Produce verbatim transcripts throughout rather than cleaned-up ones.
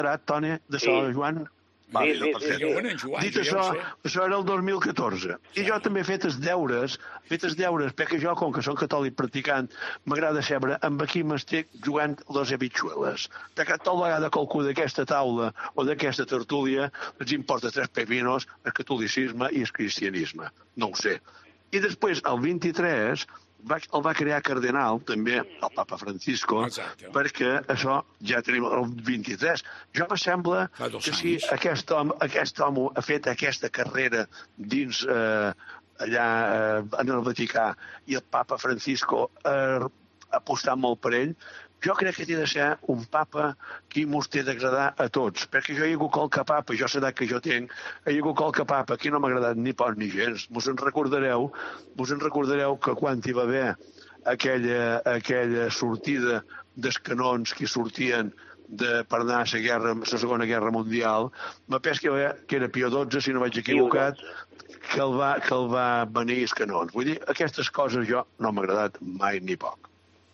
Toni, de sí. So, Joan? Va, sí, sí, sí, sí. Joan, dit això, això era el dos mil catorze. I jo també he fet els deures, fet els deures, perquè jo, com que soc catòlic practicant, m'agrada saber amb qui m'estic jugant les habitueles. Perquè tal vegada qualcú d'aquesta taula o d'aquesta tertúlia els importa tres pepinos el catolicisme i el cristianisme. No ho sé. I després, el vint-i-tres, va, el va crear cardenal, també, el papa Francisco, exacte, perquè això ja tenim el vint-i-tres. Jo me sembla que si aquest home, aquest home ha fet aquesta carrera dins eh, allà eh, en el Vaticà i el papa Francisco ha apostat molt per ell, jo crec que té de ser un papa que mos té d'agradar a tots, perquè jo hi ha hagut qualque papa, jo l'edat que jo tinc, hi ha hagut qualque papa que no m'ha agradat ni poc ni gens. Vos en recordareu, vos en recordareu que quan hi va haver aquella, aquella sortida dels canons que sortien de, per anar a la, guerra, a la Segona Guerra Mundial, me penso que, que era Pio dotze, si no vaig equivocat, que el va, que el va venir els canons. Vull dir, aquestes coses jo no m'ha agradat mai ni poc.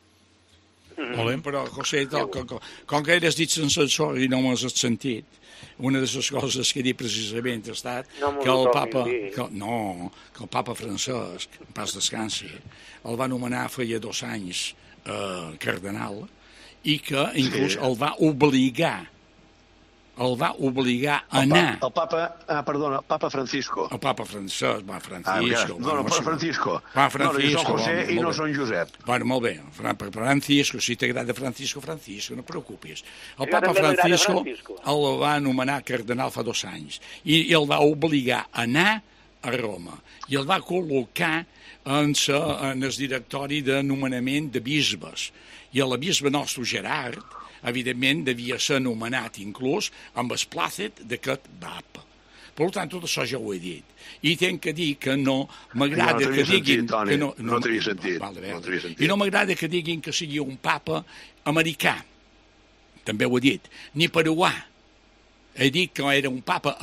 Mm. Molt bé, però, José, tal, com, com, com que eres dit sense sensor i no m'has sentit, una de les coses que he dit precisament ha estat no que el papa, que, no, que el papa Francesc, en pas descansi, el va nomenar feia dos anys eh, cardenal i que inclús sí. el va obligar el va obligar a el anar... Pa, el papa... Ah, perdona, el papa Francisco. El papa Francesc, va, Francisco... Ah, no, no, però Francisco. Va, Francisco. No, no, José i no són Josep. Bueno, molt bé. Francisco, si t'agrada Francisco, Francisco, no et preocupis. El papa Francisco el va anomenar cardenal fa dos anys i el va obligar a anar a Roma i el va col·locar en, sa, en el directori de nomenament de bisbes. I el bisbe nostre, Gerard, evidentment, devia ser anomenat inclús amb el plàcet d'aquest papa. Per tant, tot això ja ho he dit. I tenc que dir que no m'agrada no que diguin... Sentit, Toni, que no, no, no t'havia sentit. Vale, no sentit. I no m'agrada que diguin que sigui un papa americà. També ho he dit. Ni peruà. He dit que era un papa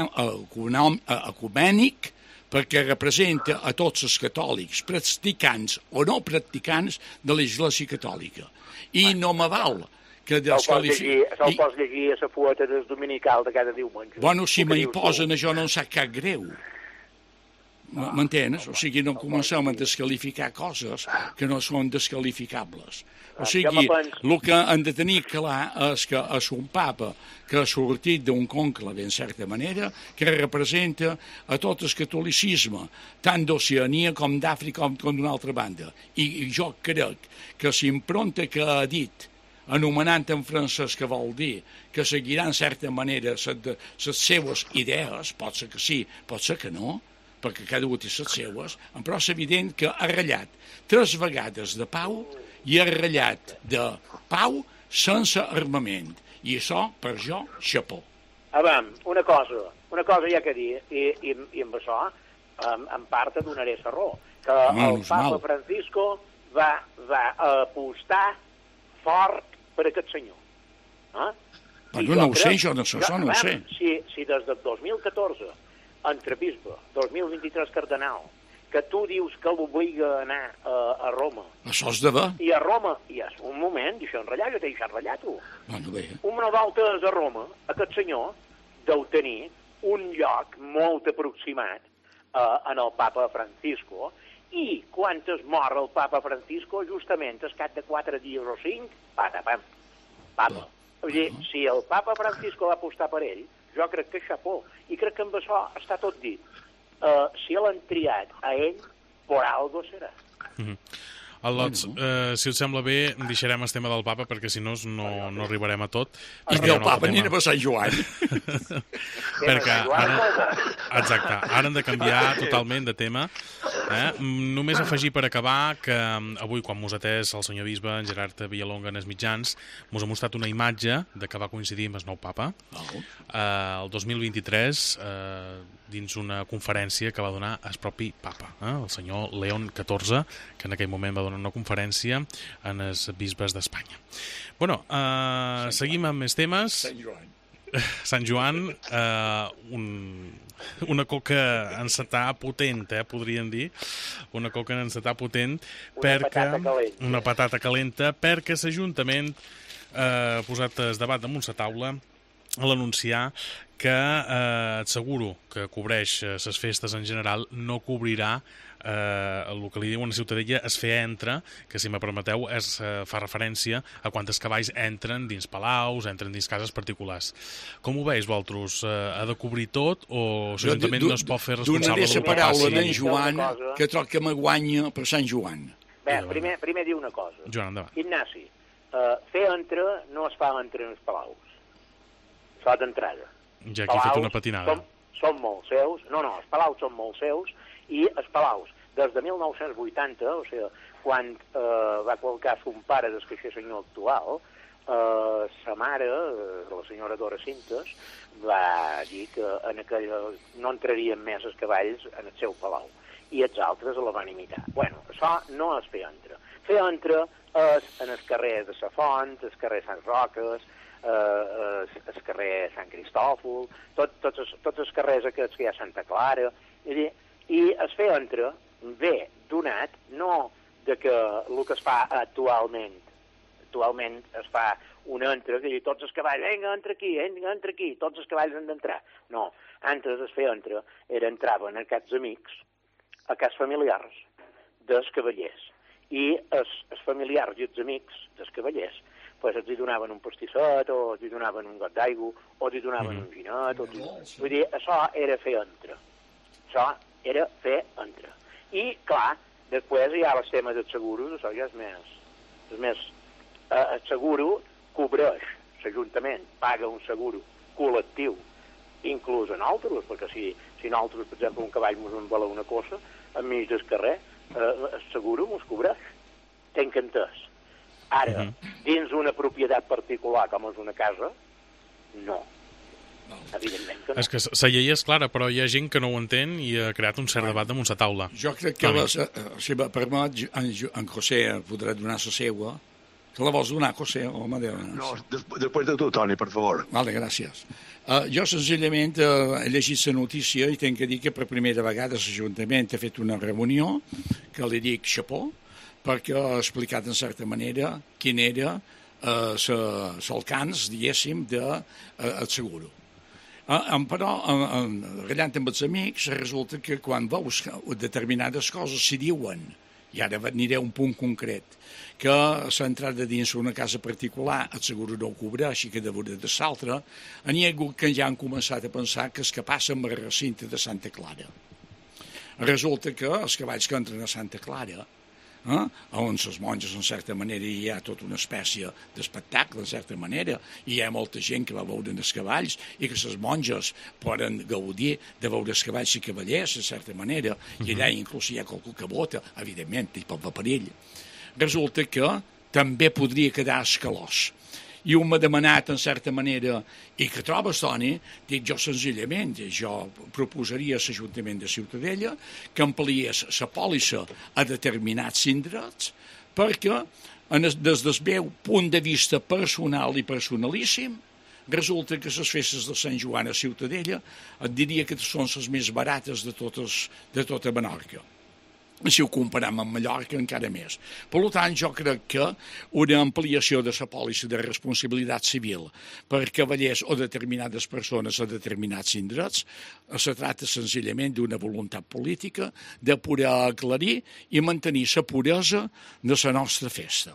ecumènic perquè representa a tots els catòlics, practicants o no practicants de l'Església Catòlica. I no m'aval que desqualifiqui... Se'l I... pots llegir a la fueta del dominical de cada diumenge. Bueno, si m'hi posen això no em sap cap greu. M'entens? O sigui, no comencem a desqualificar coses que no són desqualificables. O sigui, el que han de tenir clar és que és un papa que ha sortit d'un conclave, en certa manera, que representa a tot el catolicisme, tant d'Oceania com d'Àfrica com, com d'una altra banda. I jo crec que l'impronta que ha dit, anomenant en francès, que vol dir que seguirà en certa manera les seues idees, pot ser que sí, pot ser que no, perquè cada un té les seues, però és evident que ha ratllat tres vegades de pau i ha ratllat de pau sense armament. I això, per jo, xapó. A veure, una cosa, una cosa hi ha que dir, i, i, i amb això, en, en part et donaré la raó, que no, el papa mal. Francisco va, va apostar fort per aquest senyor. Eh? Bueno, no ho sé, jo no sé, això no ho sé. Si, si des del dos mil catorze, entre bisbe, dos mil vint-i-tres cardenal, que tu dius que l'obliga a anar a, a Roma. Això és de bé. I a Roma, i és un moment, deixa enratllar, jo t'he deixat enratllar, tu. Bueno, bé. Una volta és a Roma, aquest senyor deu tenir un lloc molt aproximat uh, en el papa Francisco, i quan es mor el papa Francisco, justament al cap de quatre dies o cinc, pata, pam, papa. Vull dir, si el papa Francisco va apostar per ell, jo crec que xapó, i crec que amb això està tot dit. Uh, si l'han triat a ell, por algo serà. Mm-hmm. Al·lots, eh, si us sembla bé, deixarem el tema del papa, perquè si no no, no arribarem a tot. I que el papa anirà a Sant Joan. Perquè ara, exacte, ara hem de canviar totalment de tema. Eh? Només afegir per acabar que avui, quan mos ha atès el senyor bisbe, en Gerard Villalonga, en els mitjans, mos ha mostrat una imatge de que va coincidir amb el nou papa, eh, el dos mil vint-i-tres, eh, dins una conferència que va donar el propi papa, eh? el senyor León catorze, que en aquell moment va donar una conferència en els bisbes d'Espanya. Bueno, eh, seguim amb més temes. Sant Joan. Sant Joan, eh, un, una coca encetar potent, eh, podríem dir. Una coca encetar potent perquè... Una patata calenta. Una patata calenta, perquè l'Ajuntament eh, ha posat el debat damunt la taula a l'anunciar que eh, et seguro que cobreix les festes en general, no cobrirà eh, el que li diuen a Ciutadella es fer entra, que si me permeteu es eh, fa referència a quantes cavalls entren dins palaus, entren dins cases particulars. Com ho veus, vosaltres? Eh, ha de cobrir tot o l'Ajuntament no es pot fer responsable del que passi? Donaré la paraula d'en Joan, que troc que me guanya per Sant Joan. Bé, primer, primer dir una cosa. Joan, endavant. Ignasi, uh, fer entra no es fa entra en els palaus. Es fa d'entrada. Ja aquí he fet una patinada. Són, són molt seus, no, no, els palaus són molt seus, i els palaus, des de mil nou-cents vuitanta, o sigui, quan eh, va qualcar son pare des que és senyor actual, eh, sa mare, eh, la senyora Dora Cintes, va dir que en aquell, no entrarien més els cavalls en el seu palau, i els altres la van imitar. Bueno, això no és fer entra. Fer entra és en els carrers de Sa Font, els carrers Sant Roques, eh, el carrer Sant Cristòfol, tot, tots, els, tots els carrers aquests que hi ha a Santa Clara, i, i es fer entra ve donat no de que el que es fa actualment, actualment es fa un entra, que diu tots els cavalls, vinga, entra aquí, vinga, entra aquí, tots els cavalls han d'entrar. No, antes es fer entra, era entraven a cas amics, a cas familiars dels cavallers, i els, els familiars i els amics dels cavallers pues els hi donaven un pastisset, o els hi donaven un got d'aigua, o els hi donaven mm. un ginet, o... vull dir, això era fer entra. Això era fer entra. I, clar, després hi ha els temes dels seguros, això ja és més... És més eh, el seguro cobreix, l'Ajuntament paga un seguro col·lectiu, inclús a nosaltres, perquè si, si nosaltres, per exemple, un cavall mos envala una cosa, enmig del carrer, eh, el seguro mos cobreix. Tenc entès. Ara, uh -huh. dins una propietat particular com és una casa, no. no. Evidentment que no. És que la llei és clara, però hi ha gent que no ho entén i ha creat un cert bueno, debat damunt la taula. Jo crec que, les, si me permet, en, en José podrà donar la seva. Que la vols donar, José? O no, després de tu, Toni, per favor. Vale, gràcies. Uh, jo, senzillament, uh, he llegit la notícia i tenc que dir que per primera vegada l'Ajuntament ha fet una reunió que li dic xapó, perquè ha explicat, en certa manera, quin era l'alcance, uh, diguéssim, del de, uh, seguro. Uh, però, uh, rellant amb els amics, resulta que quan veus determinades coses s'hi diuen, i ara aniré a un punt concret, que s'ha entrat dins una casa particular, el seguro no ho cobreix i que de veure de l'altra, n'hi ha hagut que ja han començat a pensar que és que passa amb el recinte de Santa Clara. Resulta que els cavalls que entren a Santa Clara, Eh? on les monges, en certa manera, hi ha tota una espècie d'espectacle, en certa manera, i hi ha molta gent que va veure els cavalls i que les monges poden gaudir de veure els cavalls i cavallers, en certa manera, i allà inclús hi ha qualcú que vota, evidentment, i pel perill. Resulta que també podria quedar escalós. I un m'ha demanat, en certa manera, i que trobes, Toni, dic jo senzillament, jo proposaria a l'Ajuntament de Ciutadella que ampliés la pòlissa a determinats indrets perquè, des del meu punt de vista personal i personalíssim, resulta que les festes de Sant Joan a Ciutadella et diria que són les més barates de, totes, de tota Menorca. Si ho comparem amb Mallorca, encara més. Per tant, jo crec que una ampliació de la pòlissa de responsabilitat civil per cavallers o determinades persones a determinats indrets se tracta senzillament d'una voluntat política de poder aclarir i mantenir la puresa de la nostra festa.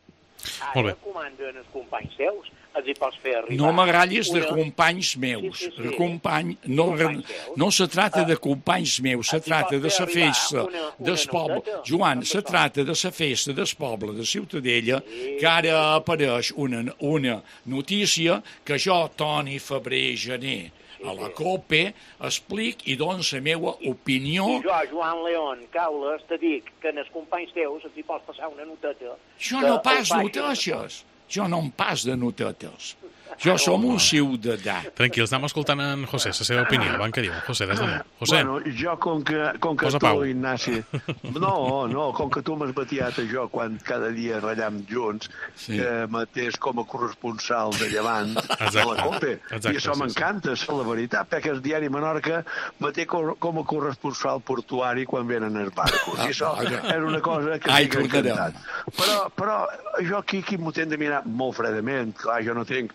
Ara comanden els companys seus, els hi pots fer arribar... No m'agrallis una... de companys meus. Sí, sí, sí. Company... No, no se trata de companys meus, se trata de la festa del poble. Joan, se trata de la festa del poble de Ciutadella, sí, que ara apareix una, una notícia que jo, Toni Febrer Gené, a la COPE, explic i dono la meva opinió. I jo, Joan León Caules, te dic que en els companys teus els hi pots passar una noteta. Jo no pas notetes. Jo no em pas de notetes. Jo som un ciutadà. Tranquils, anem escoltant en José, la seva opinió. Van que diu. José, des d'allà. José. Bueno, jo com que, com que tu, pau. Ignasi... No, no, com que tu m'has batiat a jo quan cada dia ratllam junts, sí. que m'atés com a corresponsal de Llevant Exacte. de la COPE. Exacte, I això sí, m'encanta, sí. la veritat, perquè el diari Menorca m'até com a corresponsal portuari quan venen els barcos. I això era una cosa que m'ha encantat. Però, però jo aquí, aquí m'ho tenc de mirar molt fredament. Clar, jo no tinc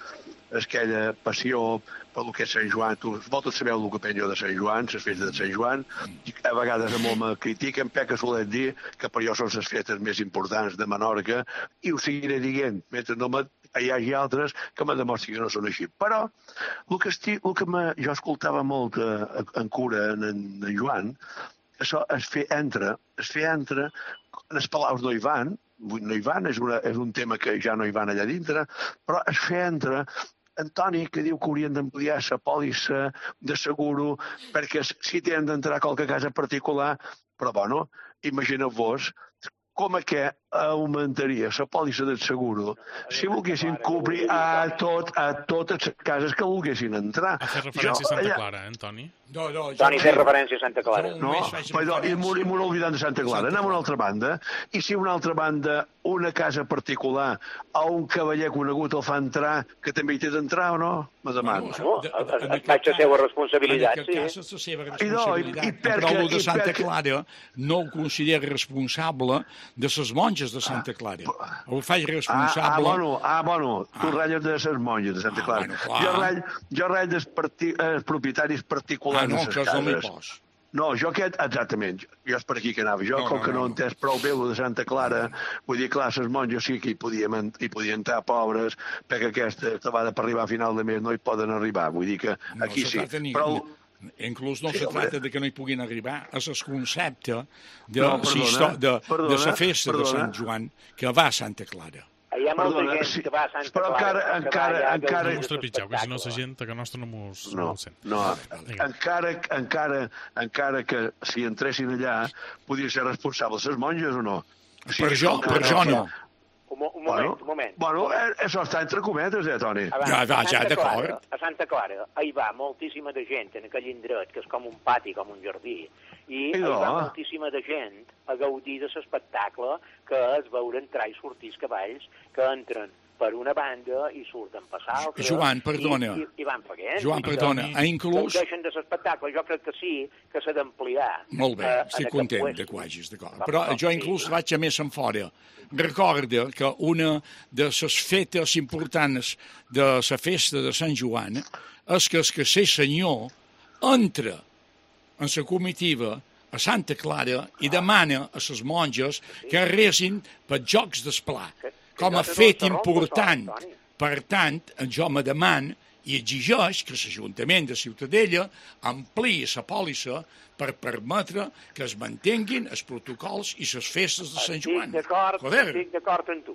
aquella passió per el que és Sant Joan. Tu, vosaltres sabeu el que penjo de Sant Joan, les festes de Sant Joan, i a vegades a molt me critiquen, però que solet dir que per jo són les festes més importants de Menorca, i ho seguiré dient, mentre no me, hi hagi altres que me demostrin que no són així. Però el que, estic, el que me, jo escoltava molt a, en cura en, en Joan, això es fer entre, es fer entre, els palaus no hi van, no hi van, és, una, és un tema que ja no hi van allà dintre, però es fer entre Antoni, que diu que haurien d'ampliar la pòlissa de seguro perquè si tenen d'entrar a qualque casa particular, però bueno, imagineu-vos com a què augmentaria la pòlissa del seguro si volguessin cobrir a, tot, a totes les cases que volguessin entrar. Ha fet referència a Santa Clara, eh, Toni? No, no, Toni fet referència a Santa Clara. No, però i m'ho he oblidat de Santa Clara. Anem a una altra banda. I si una altra banda, una casa particular a un cavaller conegut el fa entrar, que també hi té d'entrar o no? Me demano. No, es faig la seva responsabilitat, sí. En aquest cas és la seva responsabilitat. Però el de Santa Clara no el considera responsable de les monges de Santa Clara. El faig responsable... Ah, ah, bueno, ah, bueno. Tu ratlles de les monges de Santa Clara. Jo ratll, jo ratll dels parti, eh, propietaris particulars Ah, no, de les que cases. és el pos. No, jo aquest, exactament, jo és per aquí que anava. Jo, no, com no, que no, no he entès prou bé el de Santa Clara, vull dir, clar, les monges sí que hi podien, hi podien entrar pobres, perquè aquesta trobada per arribar a final de mes no hi poden arribar. Vull dir que aquí no sí. Ni, però... Inclús no sí, se tracta de que no hi puguin arribar. És el concepte de, no, perdona, de, perdona, de la festa perdona. de Sant Joan que va a Santa Clara. Hi ha molta Perdona, gent sí, que va a Santa però Clara. encara, encara, encara... No us trepitgeu, que si no la gent que nostra no mos no, sent. no, encara, encara, encara que si entressin allà podrien ser responsables les monges o no? Sí, per jo, per jo no. Un, un moment, bueno, un moment. Bueno, eh, això està entre cometes, eh, Toni? Abans, ja, va, ja, d'acord. A Santa Clara hi va moltíssima de gent en aquell indret, que és com un pati, com un jardí, i hi va moltíssima de gent a gaudir de l'espectacle que és veure entrar i sortir els cavalls que entren per una banda i surten per l'altra. Joan, perdona. I, i, i van fent. Joan, perdona. Ha inclús... Deixen de l'espectacle. Jo crec que sí, que s'ha d'ampliar. Molt bé, eh, estic content de que ho hagis d'acord. Però jo inclús vaig a més en fora. Recorda que una de les fetes importants de la festa de Sant Joan és que el que senyor entra en la comitiva a Santa Clara i demana a les monges que resin per jocs d'esplà. Com a fet important. Per tant, jo me deman i exigeix que l'Ajuntament de Ciutadella ampliï la pòlissa per permetre que es mantinguin els protocols i les festes de Sant Joan. Estic d'acord amb tu.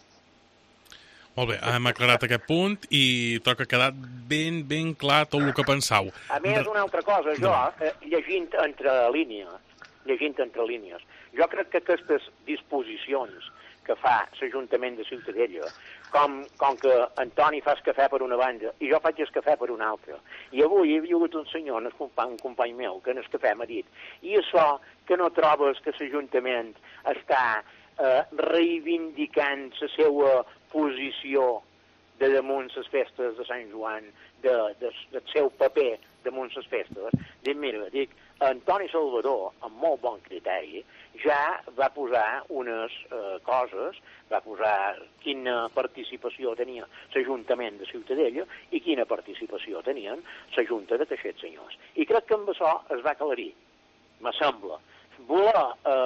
Molt bé, hem aclarat aquest punt i toca quedar ben, ben clar tot el que pensau. A més, una altra cosa, jo, eh, llegint entre línies, llegint entre línies, jo crec que aquestes disposicions que fa l'Ajuntament de Ciutadella, com, com que Antoni fa el cafè per una banda i jo faig el cafè per una altra. I avui hi havia hagut un senyor, un company, un company meu, que en el cafè m'ha dit, i això que no trobes que l'Ajuntament està eh, reivindicant la seva posició de damunt les festes de Sant Joan, de, de, del seu paper damunt les festes? Dic, mira, dic, Antoni Salvador, amb molt bon criteri, ja va posar unes eh, coses, va posar quina participació tenia l'Ajuntament de Ciutadella i quina participació tenien la Junta de Caixets Senyors. I crec que amb això es va aclarir, me sembla. Voler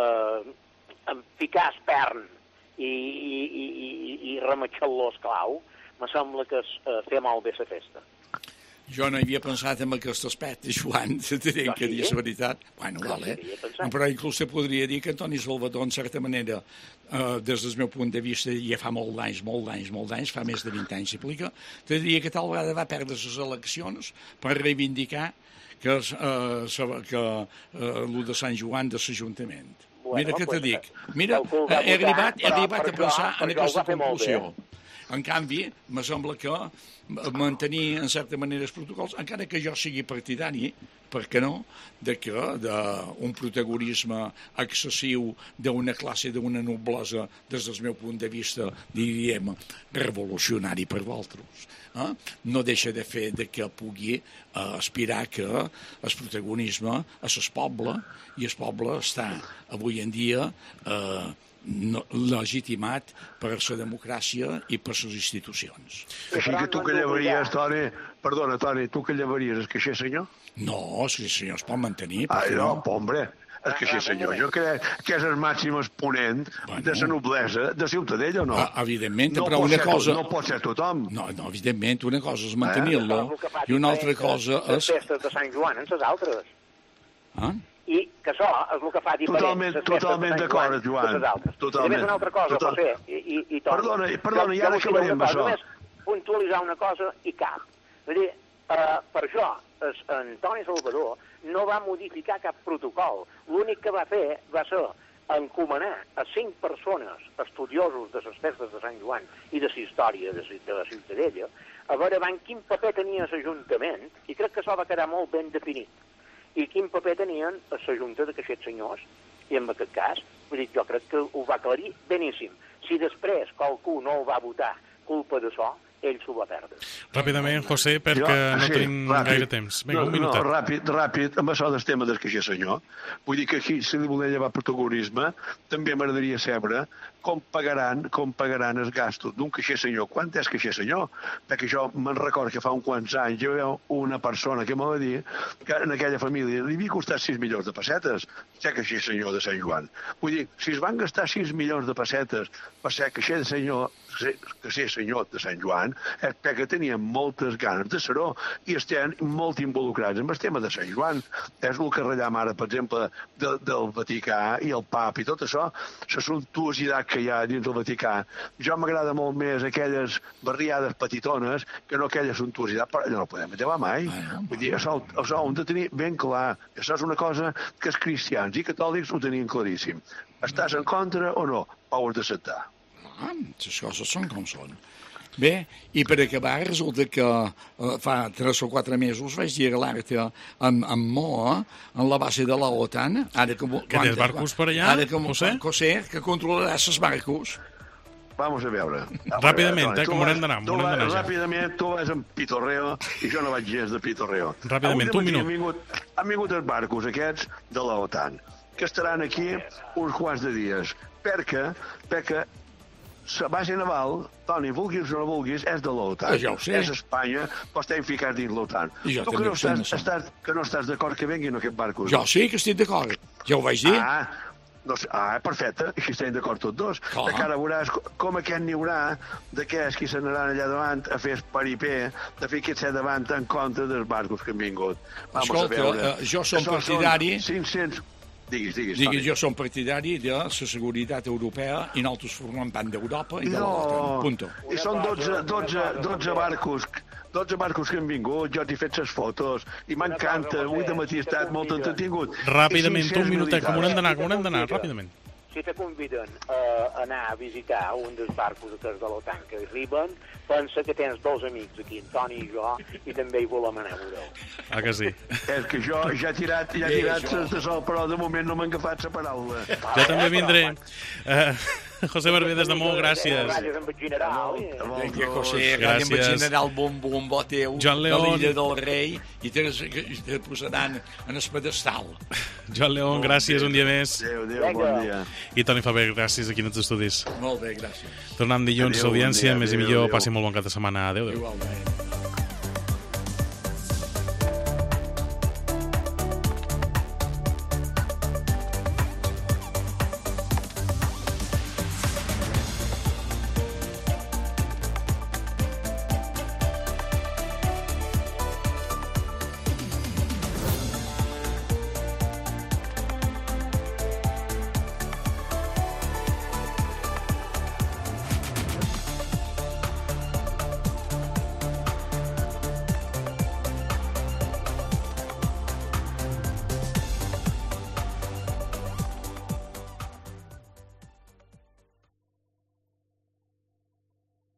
eh, ficar espern i, i, i, i rematxar-lo esclau, me sembla que és eh, fer molt bé la festa. Jo no havia pensat en aquest aspecte, Joan, te diré que dir la veritat. Bueno, vale. Però inclús te podria dir que Antoni Salvador, en certa manera, eh, des del meu punt de vista, ja fa molt d'anys, molt d'anys, molt d'anys, fa més de vint anys s'aplica, te diria que tal vegada va perdre les eleccions per reivindicar que, eh, que eh, el de Sant Joan de l'Ajuntament. Bueno, Mira què te dic. Mira, he arribat, he arribat a pensar en aquesta conclusió. En canvi, me sembla que mantenir, en certa manera, els protocols, encara que jo sigui partidari, per què no, de que d'un protagonisme excessiu d'una classe, d'una noblesa, des del meu punt de vista, diríem, revolucionari per vosaltres, eh? no deixa de fer de que pugui eh, aspirar que el protagonisme és el poble, i el poble està, avui en dia, eh, No, legitimat per la democràcia i per les institucions. Així que tu creus llevaries, Toni... Perdona, Toni, tu que llevaries el caixer senyor? No, el caixer senyor es pot mantenir. Ah, no, hombre... El caixer senyor, jo crec que és el màxim exponent bueno. de la noblesa de Ciutadella, o no? Ah, evidentment, no però una cosa... No pot ser tothom. No, no, evidentment, una cosa és mantenir-lo eh? i una altra cosa és... Les festes de Sant Joan en les altres. Ah? I que això és el que fa diferent. Totalment, totalment d'acord, Joan. Totalment. I una altra cosa, Total... José, i, i, i tot. Perdona, perdona, ja acabarem amb això. Només puntualitzar una cosa i cap. És dir, uh, per això, es, Antoni Salvador no va modificar cap protocol. L'únic que va fer va ser encomanar a cinc persones estudiosos de les festes de Sant Joan i de la història de, de la Ciutadella a veure van quin paper tenia l'Ajuntament, i crec que això va quedar molt ben definit, i quin paper tenien a la Junta de Caixers Senyors, i en aquest cas, vull dir, jo crec que ho va aclarir beníssim. Si després qualcú no ho va votar culpa d'això, ell s'ho va perdre. Ràpidament, José, perquè jo, no sí, tenim ràpid. gaire temps. Vinga, no, un minutet. No, ràpid, ràpid, amb això del tema del caixer senyor. Vull dir que aquí, si li volia llevar protagonisme, també m'agradaria saber com pagaran, com pagaran els gastos d'un caixer senyor. Quant és caixer senyor? Perquè jo me'n recordo que fa uns quants anys hi havia una persona que m'ho va dir que en aquella família li havia costat sis milions de pessetes ser caixer senyor de Sant Joan. Vull dir, si es van gastar sis milions de pessetes per ser caixer de senyor, que ser senyor de Sant Joan, és perquè tenien moltes ganes de ser-ho i estan molt involucrats en el tema de Sant Joan. És el que rellam ara, per exemple, de, del Vaticà i el pap i tot això, la suntuositat que hi ha dins del Vaticà. Jo m'agrada molt més aquelles barriades petitones que no aquella suntuositat, però allò no podem llevar mai. Vull dir, això, això ho hem de tenir ben clar. Això és una cosa que els cristians i catòlics ho tenien claríssim. Estàs en contra o no? Ho has d'acceptar. Ah, les coses són com són. Bé, i per acabar, resulta que eh, fa tres o quatre mesos vaig dir a l'Arta amb, amb Moa, en la base de l'OTAN... Que tens barcos per allà, ara que, José? José, que controlarà els barcos. Vamos a veure. Ràpidament, eh, com haurem d'anar. Ràpidament, tu vas amb pitorreo i jo no vaig gens de pitorreo. Ràpidament, un minut. Han vingut, han vingut els barcos aquests de l'OTAN, que estaran aquí uns quants de dies, perquè, perquè la base naval, Toni, vulguis o no vulguis, és de l'OTAN. Ja ho sé. És Espanya, però estem ficats dins l'OTAN. Tu que no, estàs, estàs, que no estàs d'acord que venguin aquests barcos? Jo sí que estic d'acord. Ja ho vaig dir. Ah, no, ah, perfecte. Així estem d'acord tots dos. Clar. Que ara veuràs com aquest n'hi haurà d'aquests que s'anaran allà davant a fer paripé, de fer aquest ser davant en contra dels barcos que han vingut. Vamos Escolta, a veure. Uh, jo som Això partidari... cinc-cents... Diguis, diguis, diguis jo som partidari de la seguretat europea i nosaltres formem part d'Europa i de no, l'OTAN. Punto. I són dotze, dotze, dotze barcos... dotze barcos que han vingut, jo t'he fet les fotos, i m'encanta, avui de matí he estat molt entretingut. Ràpidament, un minutet, com haurem d'anar, com haurem d'anar, ràpidament. Si te conviden a anar a visitar un dels barcos de l'OTAN que arriben, pensa que tens dos amics aquí, en Toni i jo, i també hi volem anar a veure. Ah, que sí? És que jo ja he tirat, ja he tirat de sol, però de moment no m'ha agafat la paraula. Jo també vindré. Uh, José Barber, des de molt, gràcies. Gràcies amb el general. Vinga, José, gràcies amb el general Bombo, un bo teu, Joan León, de l'illa del rei, i te, te posaran en el pedestal. Joan León, gràcies un dia més. Adéu, adéu, bon dia. I Toni Faber, gràcies aquí en els estudis. Molt bé, gràcies. Tornant dilluns, audiència, més i millor, passi molt bon cap de setmana. Adéu, adéu. Igualment.